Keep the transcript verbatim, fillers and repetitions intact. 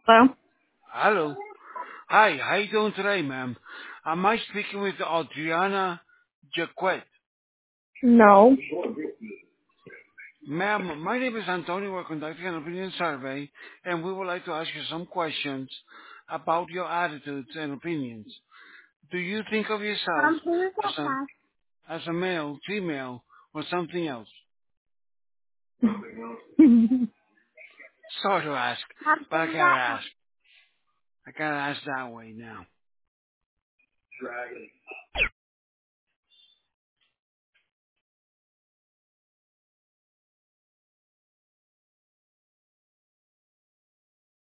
Well, Hello. Hi, how you doing today, ma'am? Am I speaking with Adriana Jaquet? no. Ma'am, my name is Antonio. We're conducting an opinion survey, and we would like to ask you some questions about your attitudes and opinions. Do you think of yourself Um, who is as that a class? as a male, female, or something else? Sorry to ask, Um, but who I is gotta that class? ask. I gotta ask that way now.